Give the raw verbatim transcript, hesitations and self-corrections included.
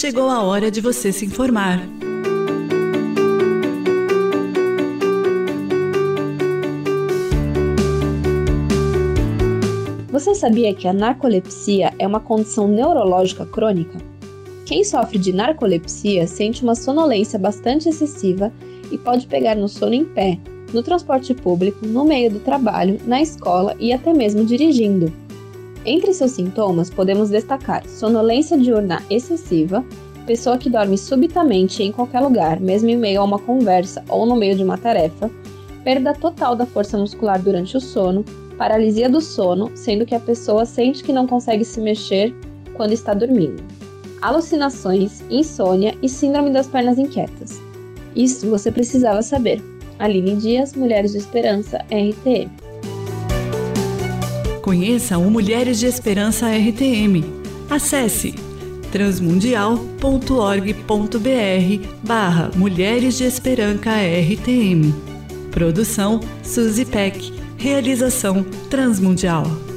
chegou a hora de você se informar. Você sabia que a narcolepsia é uma condição neurológica crônica? Quem sofre de narcolepsia sente uma sonolência bastante excessiva e pode pegar no sono em pé, no transporte público, no meio do trabalho, na escola e até mesmo dirigindo. Entre seus sintomas, podemos destacar sonolência diurna excessiva, pessoa que dorme subitamente em qualquer lugar, mesmo em meio a uma conversa ou no meio de uma tarefa, perda total da força muscular durante o sono, paralisia do sono, sendo que a pessoa sente que não consegue se mexer quando está dormindo, alucinações, insônia e síndrome das pernas inquietas. Isso você precisava saber. Aline Dias, Mulheres de Esperança, R T M. Conheça o Mulheres de Esperança R T M. Acesse transmundial ponto org ponto br barra Mulheres de Esperança R T M. Produção Suzy Peck. Realização Transmundial.